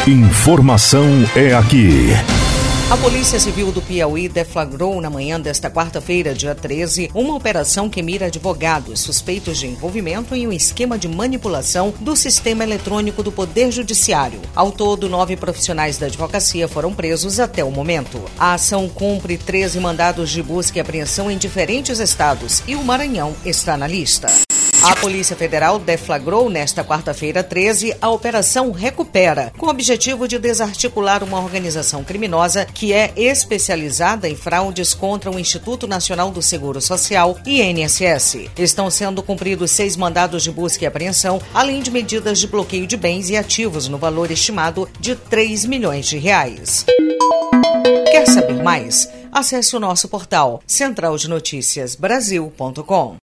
Informação é aqui. A Polícia Civil do Piauí deflagrou na manhã desta quarta-feira, dia 13, uma operação que mira advogados suspeitos de envolvimento em um esquema de manipulação do sistema eletrônico do Poder Judiciário. Ao todo, 9 profissionais da advocacia foram presos até o momento. A ação cumpre 13 mandados de busca e apreensão em diferentes estados e o Maranhão está na lista. A Polícia Federal deflagrou nesta quarta-feira 13 a Operação Recupera, com o objetivo de desarticular uma organização criminosa que é especializada em fraudes contra o Instituto Nacional do Seguro Social e INSS. Estão sendo cumpridos 6 mandados de busca e apreensão, além de medidas de bloqueio de bens e ativos no valor estimado de R$3 milhões. Quer saber mais? Acesse o nosso portal centraldenoticiasbrasil.com.